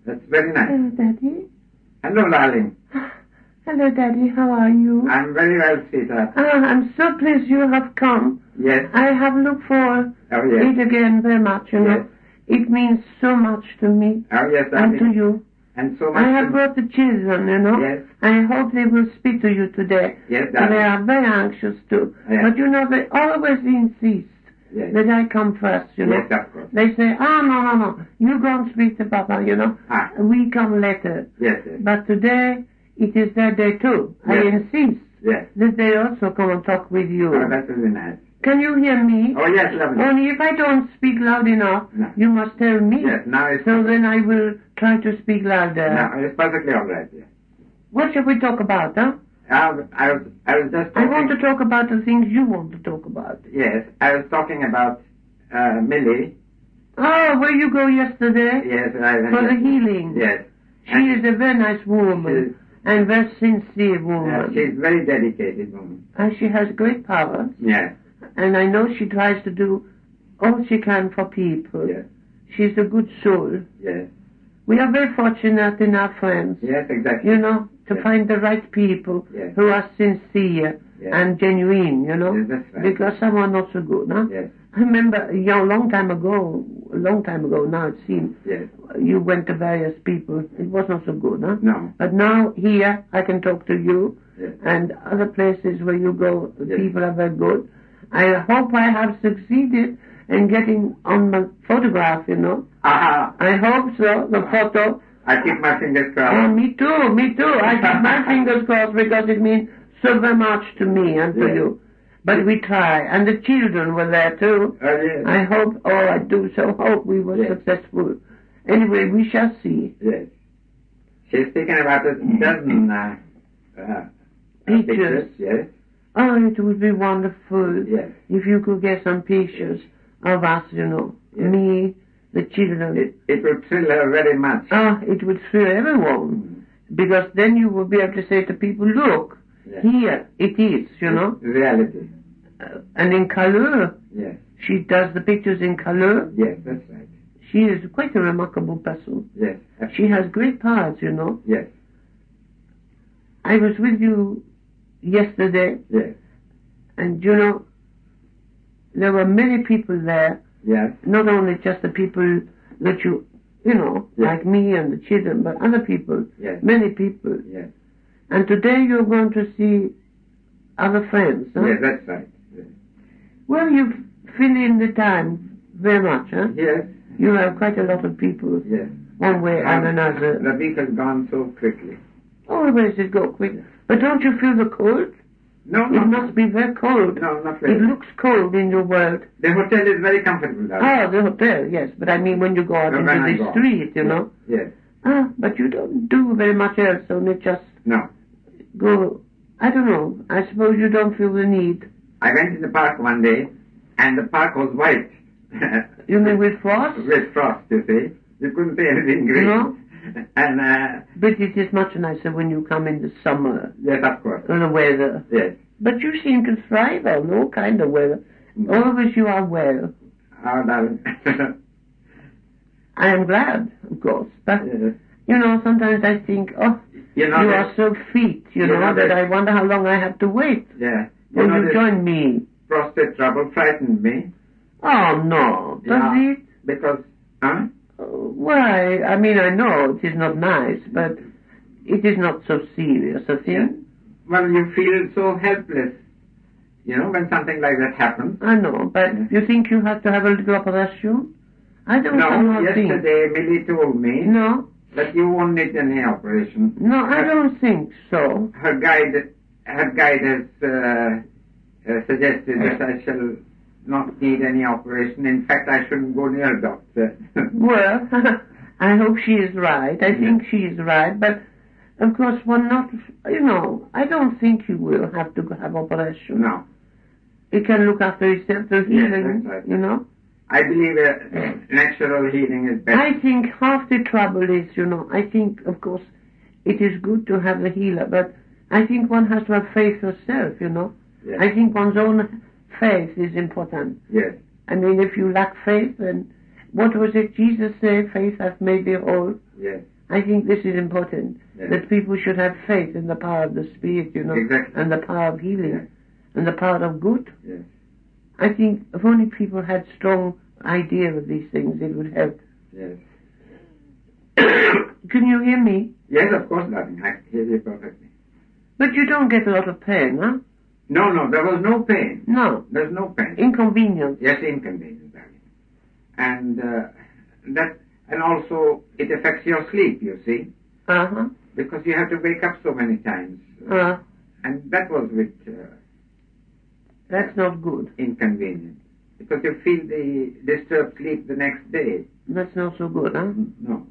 That's very nice. Hello, Daddy. Hello, darling. Hello, Daddy. How are you? I'm very well, sweetheart. I'm so pleased you have come. Yes. I have looked for it again very much, you know. It means so much to me. Oh, yes, and to you. And so much. I have brought the children, you know. Yes. I hope they will speak to you today. Yes, darling. They are very anxious too. Yes. But you know, they always insist that I come first, you know. Yes, of course. They say, no. You go and speak to Papa, you know. We come later. Yes. But today, it is their day too. Yes. I insist that they also come and talk with you. Oh, that's really nice. Can you hear me? Oh, yes, lovely. Only if I don't speak loud enough, you must tell me. Yes, now it's... So then I will try to speak louder. No, it's perfectly all right, yes. What shall we talk about, huh? I was just talking... I want to talk about the things you want to talk about. Yes, I was talking about Millie. Oh, where you go yesterday? Yes, I went... For the healing. Yes. She is a very nice woman. And very sincere woman. She's a very dedicated woman. And she has great powers. Yes. And I know she tries to do all she can for people. Yes. She's a good soul. Yes. We are very fortunate in our friends. Yes, exactly. You know, to find the right people who are sincere and genuine, you know. Yes, that's right. Because some are not so good, huh? Yes. I remember, you know, a long time ago now it seems, you went to various people. It was not so good, huh? No. But now here I can talk to you, yes. and other places where you go, the people are very good. I hope I have succeeded in getting on my photograph, you know. I hope so, the photo. I keep my fingers crossed. Oh, me too. I keep my fingers crossed because it means so very much to me and to you. But we try. And the children were there too. I hope, I do so hope we were successful. Anyway, we shall see. Yes. She's speaking about a dozen pictures. Yes. Oh, it would be wonderful if you could get some pictures of us, you know. Me, the children. It would thrill her very much. Oh, it would thrill everyone. Because then you would be able to say to people, look, here it is, you know. Reality. And in color. Yes. She does the pictures in color. Yes, that's right. She is quite a remarkable person. Yes. She has great powers, you know. Yes. I was with you yesterday. Yes. And, you know, there were many people there. Yes. Not only just the people that you know, like me and the children, but other people. Yes. Many people. Yes. And today you're going to see other friends, huh? Yes, that's right. Yes. Well, you fill in the time very much, huh? Yes. You have quite a lot of people. Yes. One way and another. The week has gone so quickly. Always it go quick. But don't you feel the cold? No. It must be very cold. No, not really. It looks cold in your world. The hotel is very comfortable. The hotel, yes. But I mean when you go out into the street, you know. Yes. But you don't do very much else, only just go, I don't know. I suppose you don't feel the need. I went to the park one day, and the park was white. You mean with frost? With frost, you see. You couldn't see anything green. No? And, but it is much nicer when you come in the summer. Yes, of course. And the weather. Yes. But you seem to thrive on all kind of weather. Always you are well. Oh, darling. I am glad, of course. But, you know, sometimes I think, you are so fit, you know, that I wonder how long I have to wait. Yeah. You join me. Prostate trouble frightened me. Oh, no. Does it? Because, why? I mean, I know it is not nice, but it is not so serious a thing. Yeah. Well, you feel so helpless, you know, when something like that happens. I know, but you think you have to have a little operation? I don't know. No, yesterday Millie told me that you won't need any operation. No, I don't think so. Her guide has suggested that I shall not need any operation. In fact, I shouldn't go near a doctor. Well, I hope she is right. I think she is right, but of course one not, you know, I don't think you will have to have operation. No. It can look after itself, the healing, that's right. You know. I believe natural healing is better. I think half the trouble is, you know, I think, of course, it is good to have the healer, but I think one has to have faith yourself, you know. Yes. I think one's own faith is important. Yes. I mean, if you lack faith, then what was it Jesus said? Faith hath made thee whole. Yes. I think this is important, that people should have faith in the power of the Spirit, and the power of healing, and the power of good. Yes. I think if only people had strong idea of these things, it would help. Yes. Can you hear me? Yes, of course, darling. I hear you perfectly. But you don't get a lot of pain, huh? No, there was no pain. No. There's no pain. Inconvenience. Yes, inconvenience, darling. And also it affects your sleep, you see. Uh-huh. Because you have to wake up so many times. And that was a bit... that's not good. Inconvenient. Because you feel the disturbed sleep the next day. That's not so good, huh? No.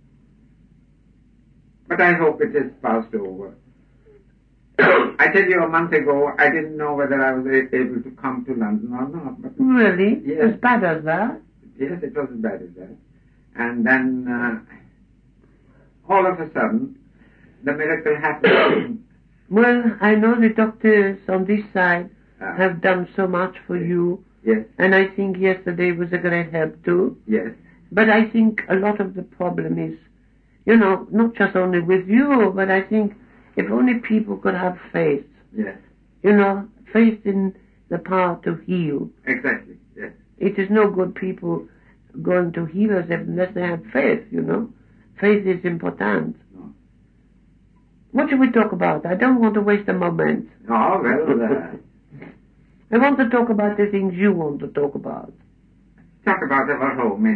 But I hope it is passed over. I tell you, a month ago, I didn't know whether I was able to come to London or not. But really? Yes. As bad as that? Yes, it was as bad as that. And then, all of a sudden, the miracle happened. Well, I know the doctors on this side have done so much for you. Yes. And I think yesterday was a great help too. Yes. But I think a lot of the problem is, not just only with you, but I think if only people could have faith. Yes. Faith in the power to heal. Exactly, yes. It is no good people going to heal us unless they have faith, Faith is important. No. What should we talk about? I don't want to waste a moment. Oh, well, I want to talk about the things you want to talk about. Talk about our home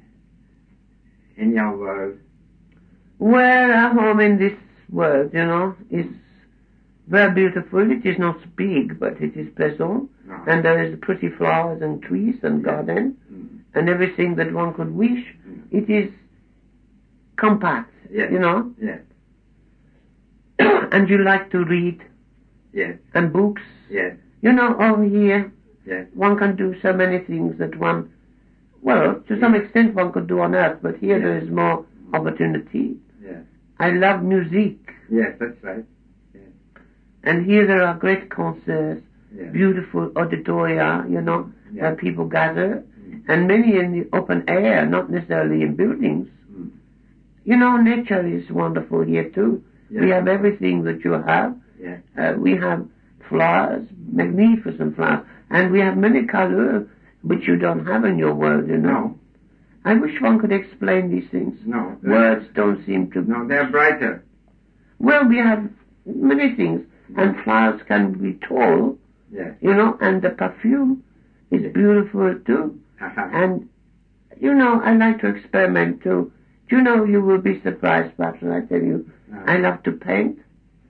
in your world. Well, our home in this world, is very beautiful. It is not big, but it is pleasant. No. And there is pretty flowers and trees and garden and everything that one could wish. It is compact, Yes. Yes. And you like to read. Yes. And books. Yes. Over here, yes. One can do so many things that to some extent one could do on earth, but here there is more opportunity. Yes. I love music. Yes, that's right. Yes. And here there are great concerts, yes. beautiful auditoria, where people gather, and many in the open air, not necessarily in buildings. Nature is wonderful here too. Yes. We have everything that you have. Yes. We have flowers, magnificent flowers, and we have many colors which you don't have in your world, No. I wish one could explain these things. No. Words don't seem to... No, they're brighter. Well, we have many things, and flowers can be tall, yes. And the perfume is beautiful too. Uh-huh. And, I like to experiment too. You will be surprised, perhaps, when I tell you, I love to paint.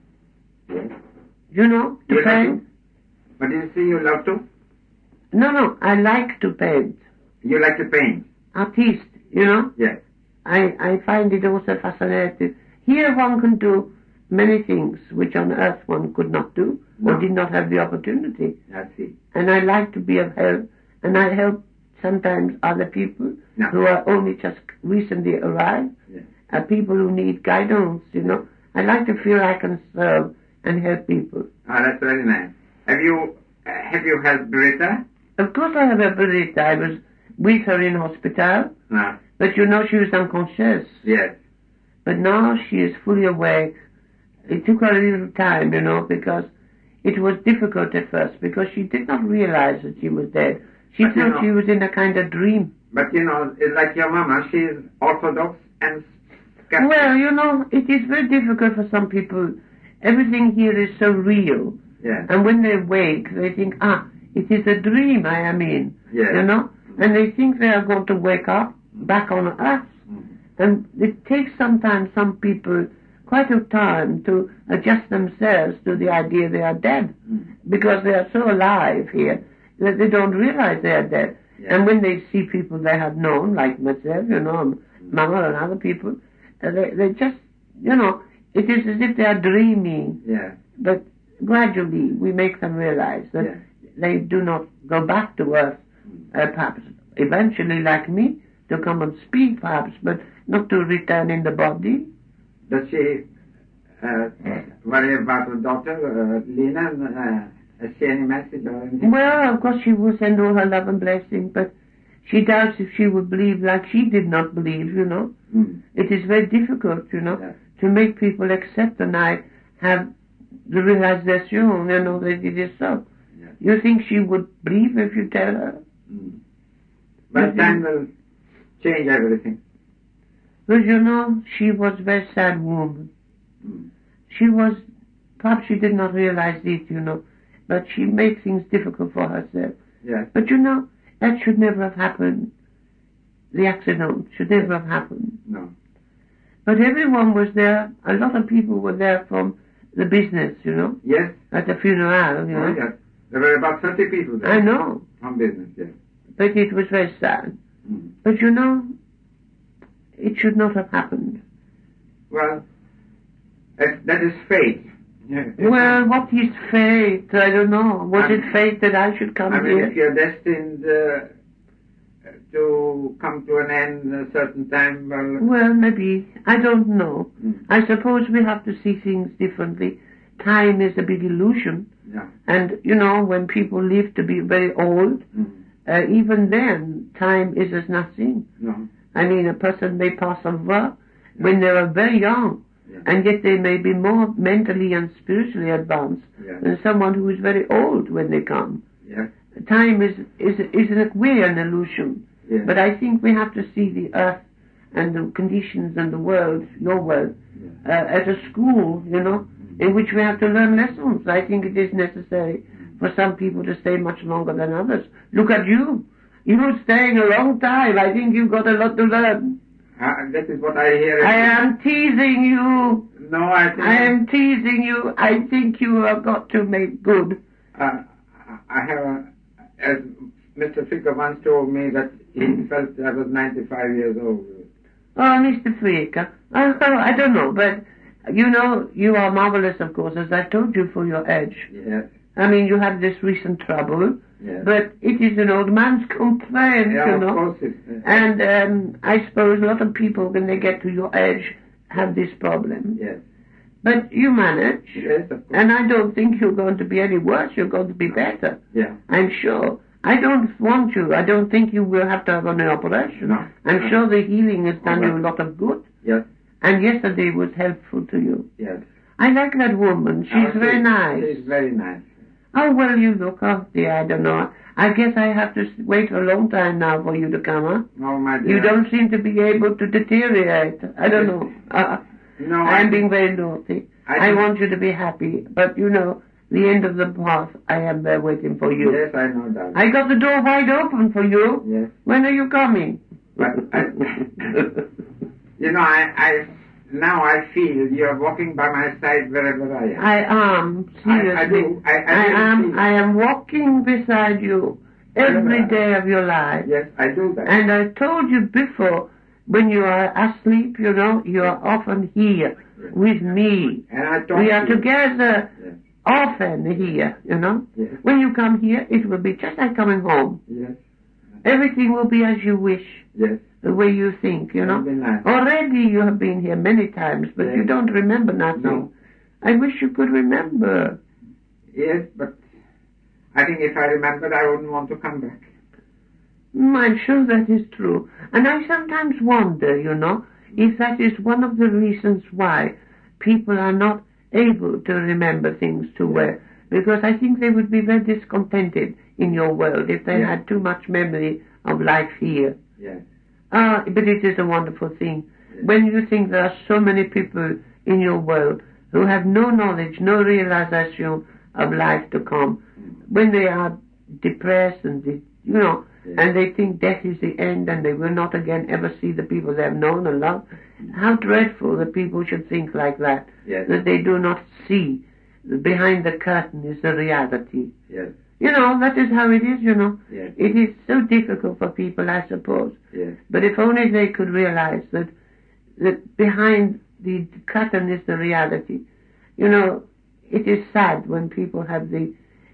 Yes. To paint. But you see, you love to? No, I like to paint. You like to paint? Artiste, Yes. I find it also fascinating. Here one can do many things which on earth one could not do or did not have the opportunity. I see. And I like to be of help, and I help sometimes other people who are only just recently arrived, people who need guidance, I like to feel I can serve and help people. Oh, that's very nice. Have you helped Berita? Of course I have helped Berita. I was with her in hospital. No. But she was unconscious. Yes. But now she is fully awake. It took her a little time, because it was difficult at first, because she did not realize that she was dead. She thought she was in a kind of dream. But it's like your mama, she is Orthodox and Catholic. Well, it is very difficult for some people. Everything here is so real. Yes. And when they wake, they think, it is a dream I am in. Yes. And they think they are going to wake up back on earth. And it takes sometimes some people quite a time to adjust themselves to the idea they are dead. Because they are so alive here that they don't realize they are dead. Yes. And when they see people they have known, like myself, Mama and other people, they just, it is as if they are dreaming. Yeah. But gradually we make them realize that they do not go back to earth, perhaps eventually like me, to come and speak perhaps, but not to return in the body. Does she worry about her daughter, Lena? Has she any message or anything? Well, of course she will send all her love and blessing, but she doubts if she would believe like she did not believe, It is very difficult, to make people accept, and I have the realization, that it is so. Yes. You think she would believe if you tell her? But time will change everything. But she was a very sad woman. Perhaps she did not realize this, but she made things difficult for herself. Yes. But that should never have happened. The accident should never have happened. No. But everyone was there. A lot of people were there from the business, Yes. At the funeral, Oh, yes. There were about 30 people there. I know. From business, yes. But it was very sad. But it should not have happened. Well, that is fate. Well, what is fate? I don't know. Was it fate that I should come here? If you're destined to come to an end at a certain time, well, maybe. I don't know. I suppose we have to see things differently. Time is a big illusion. Yeah. And, when people live to be very old, even then, time is as nothing. No. I mean, a person may pass over when they are very young, and yet they may be more mentally and spiritually advanced than someone who is very old when they come. Yes. Time is in a way an illusion. Yes. But I think we have to see the earth and the conditions and the world, your world, as a school, in which we have to learn lessons. I think it is necessary for some people to stay much longer than others. Look at you. You're staying a long time. I think you've got a lot to learn. That is what I hear. I am teasing you. No, I am teasing you. I think you have got to make good. I have, as Mr. Fricker once told me that he felt I was 95 years old. Oh, Mr. Fricker. I don't know, but you are marvelous, of course, as I told you, for your age. Yes. I mean, you had this recent trouble, but it is an old man's complaint, Of course it is. And I suppose a lot of people, when they get to your age, have this problem. Yes. But you manage. Yes, of course. And I don't think you're going to be any worse. You're going to be better. Yeah. I'm sure. I don't think you will have to have an operation. No. I'm sure the healing has done you a lot of good. Yes. And yesterday was helpful to you. Yes. I like that woman. She's very nice. She's very nice. Oh, well, you look, dear, I don't know. I guess I have to wait a long time now for you to come, huh? Oh, my dear. You don't seem to be able to deteriorate. I don't know. No, I'm being very naughty. I want you to be happy, but the end of the path, I am there waiting for you. Yes, I know that. I got the door wide open for you. Yes. When are you coming? But now I feel you're walking by my side wherever I am. I am, seriously. I am walking beside you every day of your life. Yes, I do that. And I told you before, when you are asleep, you are often here with me. And we are together often here, Yes. When you come here, it will be just like coming home. Yes. Everything will be as you wish. Yes. The way you think, That'd be nice. Already you have been here many times, but you don't remember nothing. No. I wish you could remember. Yes, but I think if I remembered, I wouldn't want to come back. I'm sure that is true. And I sometimes wonder, if that is one of the reasons why people are not able to remember things too well. Because I think they would be very discontented in your world if they had too much memory of life here. Yes. But it is a wonderful thing. Yes. When you think there are so many people in your world who have no knowledge, no realization of life to come, when they are depressed and, and they think death is the end and they will not again ever see the people they have known and loved, how dreadful that people should think like that, that they do not see behind the curtain is the reality. Yes. That is how it is, Yes. It is so difficult for people, I suppose. Yes. But if only they could realize that behind the curtain is the reality. It is sad when people have the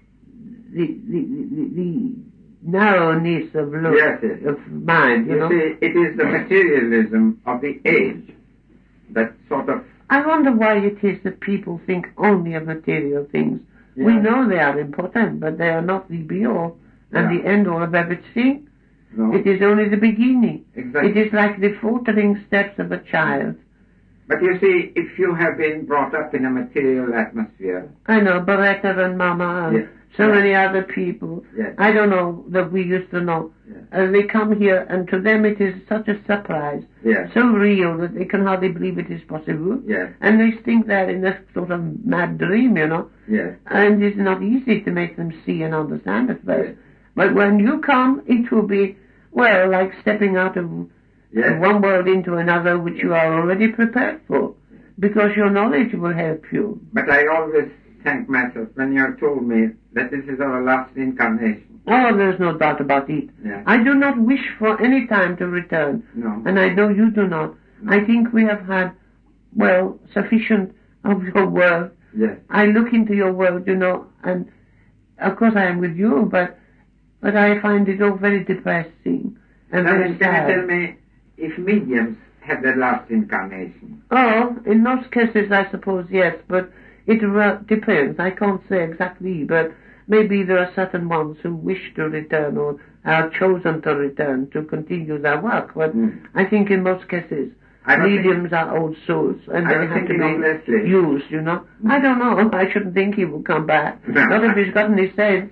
narrowness of look, of mind, You see, it is the materialism of the age that sort of... I wonder why it is that people think only of material things. We know they are important, but they are not the be-all and the end-all of everything. No. It is only the beginning. Exactly. It is like the faltering steps of a child. But you see, if you have been brought up in a material atmosphere... I know, Beretta and Mama and so many other people. Yes. I don't know that we used to know. Yes. They come here, and to them it is such a surprise, Yes. so real that they can hardly believe it is possible. Yes. And they think they're in a sort of mad dream, you know. Yes. And it's not easy to make them see and understand at first. Yes. But when you come, it will be, well, like stepping out of one world into another which you are already prepared for, because your knowledge will help you. But I always thank myself when you have told me that this is our last incarnation. Oh, there's no doubt about it. Yeah. I do not wish for any time to return. No. And I know you do not. No. I think we have had, well, sufficient of your world. Yes. I look into your world, you know, and of course I am with you, but I find it all very depressing and very sad. Can you tell me if mediums have their last incarnation? Oh, in most cases I suppose yes, but it depends. I can't say exactly, but maybe there are certain ones who wish to return or are chosen to return to continue their work. But I think in most cases mediums are old souls and they have to be used, you know. I don't know. I shouldn't think he will come back. Not if he's got any sense.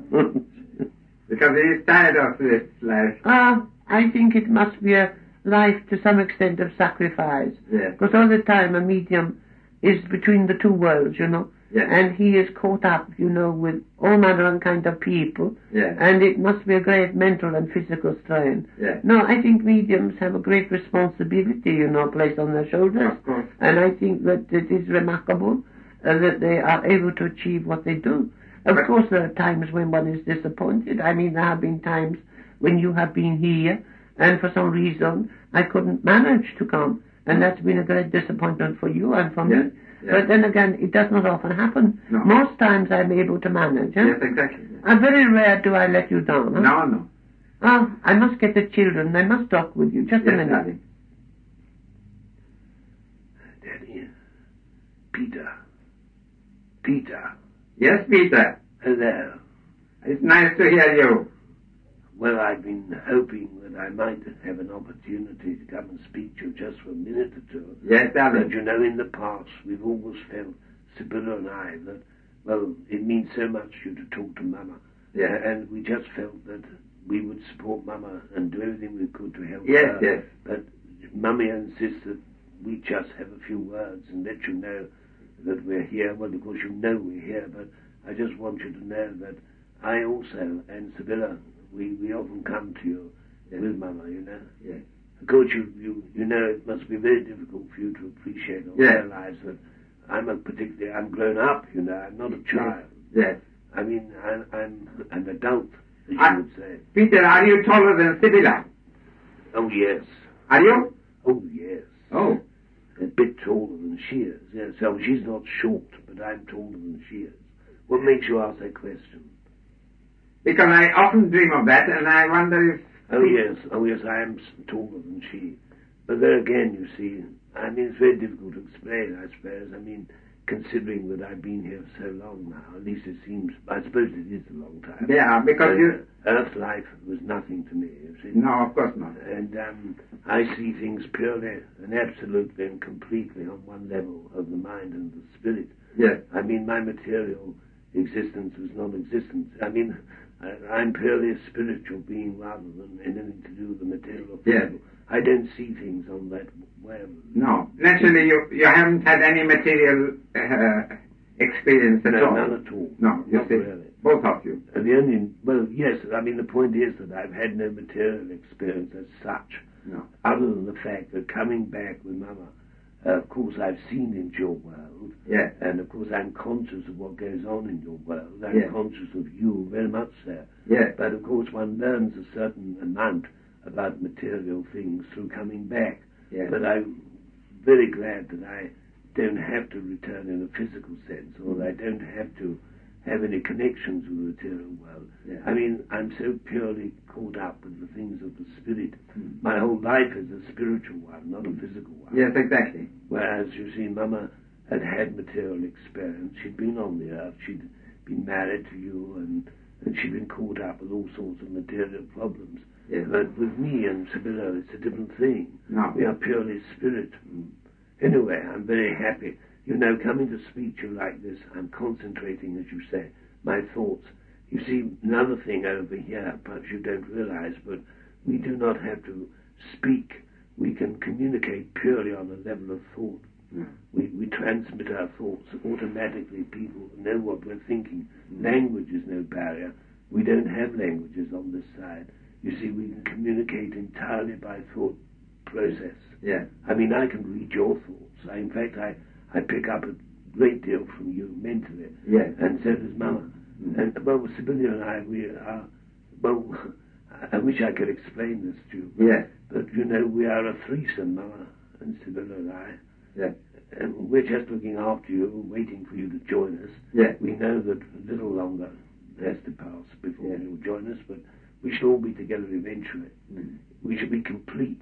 Because he is tired of this life. I think it must be a life to some extent of sacrifice. Yes. Because all the time a medium is between the two worlds, you know. Yes. And he is caught up, you know, with all manner and kind of people. Yes. And it must be a great mental and physical strain. Yes. No, I think mediums have a great responsibility, you know, placed on their shoulders. Of course. And I think that it is remarkable that they are able to achieve what they do. Of course, there are times when one is disappointed. I mean, there have been times when you have been here, and for some reason I couldn't manage to come. And that's been a great disappointment for you and for me. Yes. Yes. But then again, it does not often happen. No. Most times I'm able to manage. Huh? Yes, exactly. And very rare do I let you down. Huh? No, no. Oh, I must get the children. I must talk with you. Just a minute. Daddy. Daddy. Peter. Yes, Peter. Hello. It's nice to hear you. Well, I've been hoping that I might have an opportunity to come and speak to you just for a minute or two. Yes, darling. But you know, in the past, we've always felt, Sibylla and I, that, well, it means so much to you to talk to Mama. Yes. And we just felt that we would support Mama and do everything we could to help Yes, her. yes. But Mummy insists that we just have a few words and let you know that we're here. Well, of course, you know we're here, but I just want you to know that I also, and Sibylla, we often come to you with Mama, you know. Yes. Of course, you know it must be very difficult for you to appreciate or realize that I'm grown up, you know. I'm not a child. Yes. I mean, I'm an adult, as you would say. Peter, are you taller than Sibylla? Oh, yes. Are you? Oh, yes. Oh. A bit taller than she is. Yes. So she's not short, but I'm taller than she is. What makes you ask that question? Because I often dream of that, and I wonder if... Oh, yes, I am taller than she. But there again, you see, I mean, it's very difficult to explain, I suppose. I mean, considering that I've been here so long now, at least it seems, I suppose it is a long time. Yeah, because Earth life was nothing to me, you see. No, of course not. And I see things purely and absolutely and completely on one level of the mind and the spirit. Yes. I mean, my material existence was non-existent. I mean, I'm purely a spiritual being rather than anything to do with the material. Yes. I don't see things on that way. No. Naturally, you haven't had any material experience at all. No, none at all. No, you not see, really. both of you. Yes, I mean, the point is that I've had no material experience as such. No. Other than the fact that coming back with Mama, of course, I've seen into your world. Yes. And, of course, I'm conscious of what goes on in your world. I'm yes. conscious of you, very much so. Yes. But, of course, one learns a certain amount about material things through coming back. Yes. But I'm very glad that I don't have to return in a physical sense, or that I don't have to have any connections with the material world. Yes. I mean, I'm so purely caught up with the things of the spirit. My whole life is a spiritual one, not a physical one. Yes, exactly. Whereas, you see, Mama had material experience. She'd been on the earth. She'd been married to you, and she'd been caught up with all sorts of material problems. Yes. But with me and Sibylla, it's a different thing. No. We are purely spirit. Anyway, I'm very happy. You know, coming to speak to you like this, I'm concentrating, as you say, my thoughts. You see, another thing over here, perhaps you don't realize, but we do not have to speak. We can communicate purely on a level of thought. We transmit our thoughts automatically. People know what we're thinking. Language is no barrier. We don't have languages on this side. You see, we can communicate entirely by thought process. Yeah. I mean, I can read your thoughts. In fact, I pick up a great deal from you mentally. Yeah. And so does Mama. And, well, Sibylla and I, we are, well, I wish I could explain this to you. Yeah. But, you know, we are a threesome, Mama and Sibylla and I. Yeah. And we're just looking after you, waiting for you to join us. Yeah. We know that a little longer has to pass before you'll join us, but we shall all be together eventually. We shall be complete.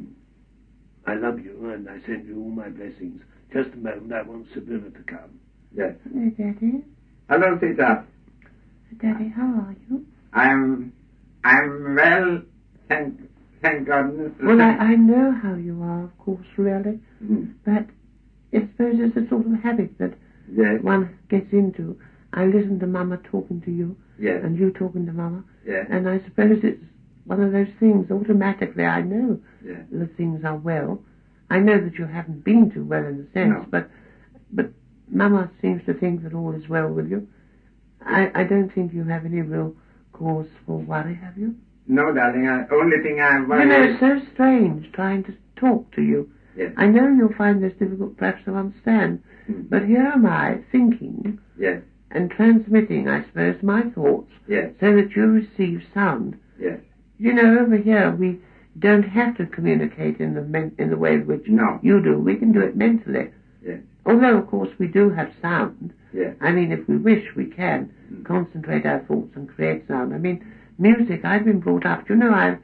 I love you, and I send you all my blessings. Just a moment, I want Sibylla to come. Yes. Hello, Daddy. Hello, Sita. Daddy, how are you? I'm well, thank goodness. Well, I know how you are, of course, really. But I suppose it's a sort of habit that one gets into. I listen to Mama talking to you, and you talking to Mama, and I suppose it's one of those things. Automatically, I know that things are well. I know that you haven't been too well in a sense, but Mama seems to think that all is well with you. I don't think you have any real cause for worry, have you? No, darling. Only thing I worry. You know, it's so strange trying to talk to you. Yes. I know you'll find this difficult perhaps to understand, but here am I thinking and transmitting, I suppose, my thoughts so that you receive sound. Yes. You know, over here we don't have to communicate in the way in which you do. We can do it mentally. Yes. Although, of course, we do have sound. Yes. I mean, if we wish, we can concentrate our thoughts and create sound. I mean, music, I've been brought up. You know, I've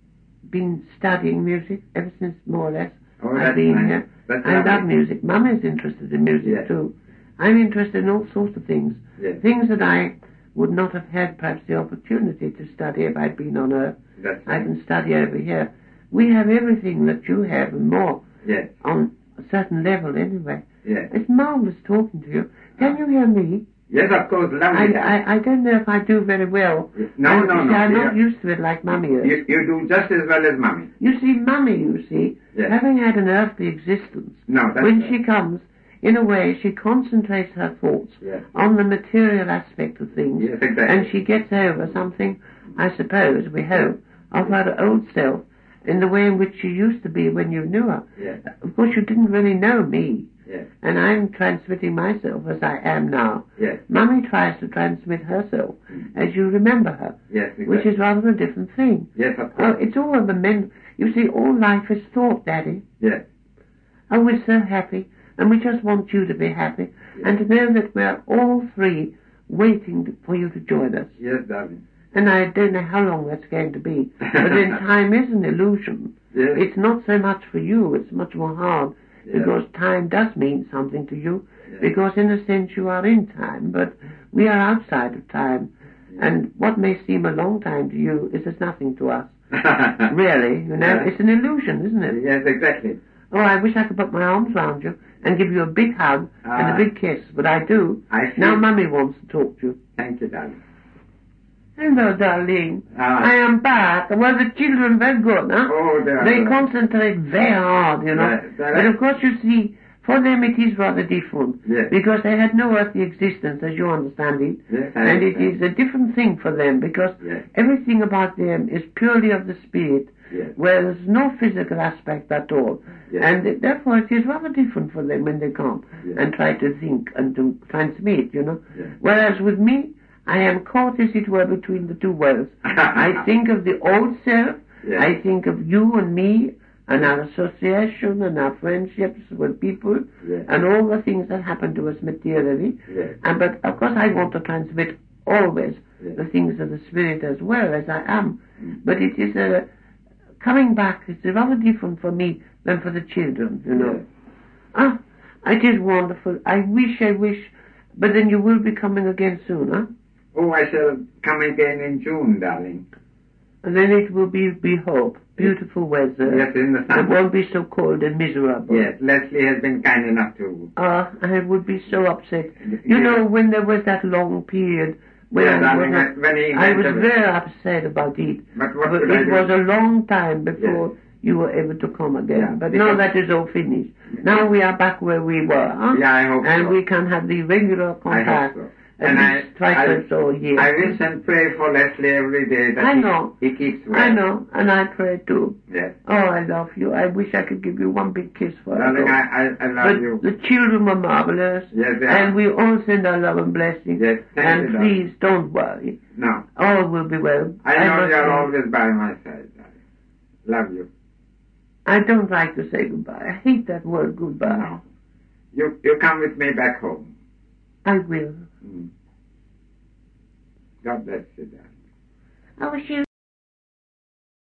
been studying music ever since, more or less. I've been here. I love music. Mama is interested in music too. I'm interested in all sorts of things. Things that I would not have had perhaps the opportunity to study if I'd been on Earth. I can study over here. We have everything that you have and more on a certain level anyway. It's marvellous talking to you. Can you hear me? Yes, of course, lovely. I don't know if I do very well. No. I'm not used to it like Mummy is. You do just as well as Mummy. You see, Mummy, having had an earthly existence, when she comes, in a way, she concentrates her thoughts on the material aspect of things. Yes, exactly. And she gets over something, I suppose, we hope, of her old self in the way in which she used to be when you knew her. Of course, you didn't really know me. And I'm transmitting myself as I am now. Mummy tries to transmit herself as you remember her, which is rather a different thing. Yes, of course. It's all of the men. You see, all life is thought, Daddy. Yes. Oh, we're so happy, and we just want you to be happy, and to know that we're all three waiting for you to join us. Yes, darling. And I don't know how long that's going to be, but then time is an illusion. It's not so much for you, it's much more hard. Because time does mean something to you, because in a sense you are in time, but we are outside of time, and what may seem a long time to you is as nothing to us. Really, you know, it's an illusion, isn't it? Yes, exactly. Oh, I wish I could put my arms round you and give you a big hug and a big kiss, but I do. Now Mummy wants to talk to you. Thank you, darling. Hello, darling. I am back. Well, the children very good, huh? Oh, they concentrate very hard, you know. But of course, you see, for them it is rather different. Because they had no earthly existence, as you understand it. And it is a different thing for them, because everything about them is purely of the spirit, where there's no physical aspect at all. And therefore it is rather different for them when they come and try to think and to transmit, you know. Whereas with me, I am caught, as it were, between the two worlds. I think of the old self, I think of you and me, and our association and our friendships with people, and all the things that happen to us materially. But of course I want to transmit always the things of the spirit as well as I am. But it is coming back, it's rather different for me than for the children, you know. It is wonderful. I wish, but then you will be coming again soon, huh? Oh, I shall come again in June, darling. And then it will be, we hope, beautiful weather. Yes, in the summer. It won't be so cold and miserable. Yes, Leslie has been kind enough to. I would be so upset. You know, when there was that long period when I was very upset about it. But what it was a long time before you were able to come again. Yeah, but now that is all finished. Now we are back where we were. Huh? Yeah, I hope and so. we can have the regular contact. I hope so. And I wish and pray for Leslie every day that he keeps well. I know, and I pray too. Yes. Oh, I love you. I wish I could give you one big kiss for Darling, I love you. The children were marvelous. Yes, they are. And we all send our love and blessings. Yes, and please don't worry. No. All will be well. I know you're always by my side, darling. Love you. I don't like to say goodbye. I hate that word goodbye. No. You come with me back home. I will. God bless you, darling. I wish you